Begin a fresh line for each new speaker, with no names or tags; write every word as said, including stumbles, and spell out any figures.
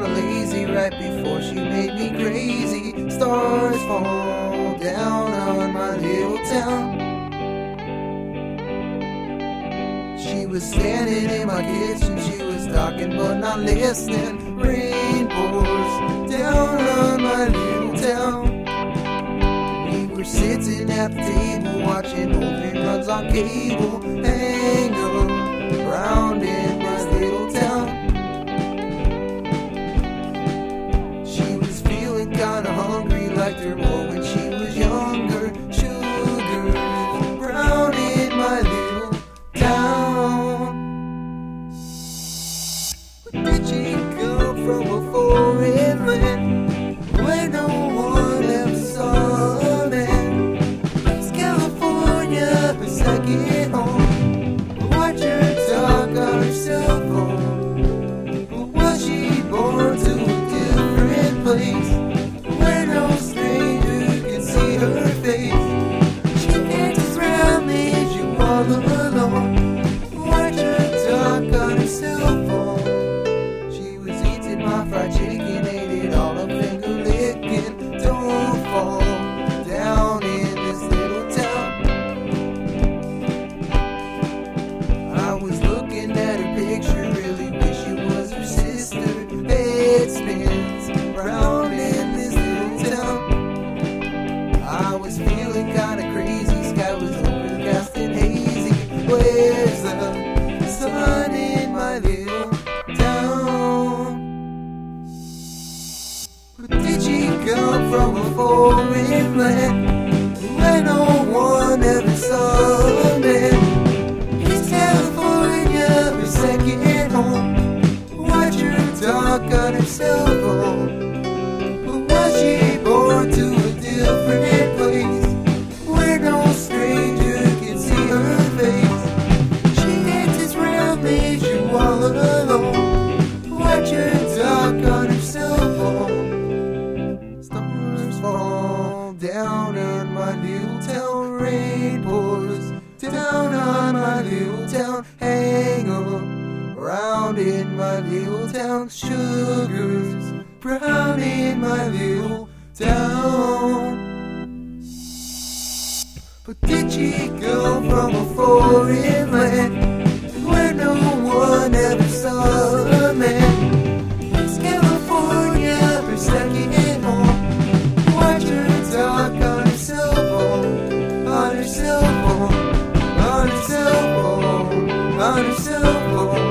kinda lazy right before she made me crazy. Stars fall down on my little town. She was standing in my kitchen, she was talking but not listening. Rain pours down on my little town. We were sitting at the table watching old reruns on cable. Hang around in this little town. She was feeling kinda hungry like her more when she was younger. Sugar brown in my little town. Did she come from a foreign land where no one ever saw them? It's California, her second home. Watch her talk on her cell phone. But was she born to a different place where no stranger can see her face? She dances around me, she all alone. Watch her talk on her cell phone. My fried chicken, ate it all up, finger licking. Don't fall down in this little town. I was looking at her picture, really wish it was her sister. Head spins round in this little town. I was feeling kinda crazy, sky was overcast and hazy. Where's the sun in my little town? Did she come from a foreign land where no one ever saw me? Is California her second home? Watch her talk on her cell phone. But was she born to a different place where no stranger can see her face? She dances around me, she all alone. Watch her talk on her cell phone. Stars fall down on my little town. Rain pours down on my little town. Hang around in my little town. Sugars brown in my little town. But did she come from a foreign land where no one ever saw a man? Is California her second home? Watch her talk on her cell phone, on her cell phone, on her cell phone, on her cell phone.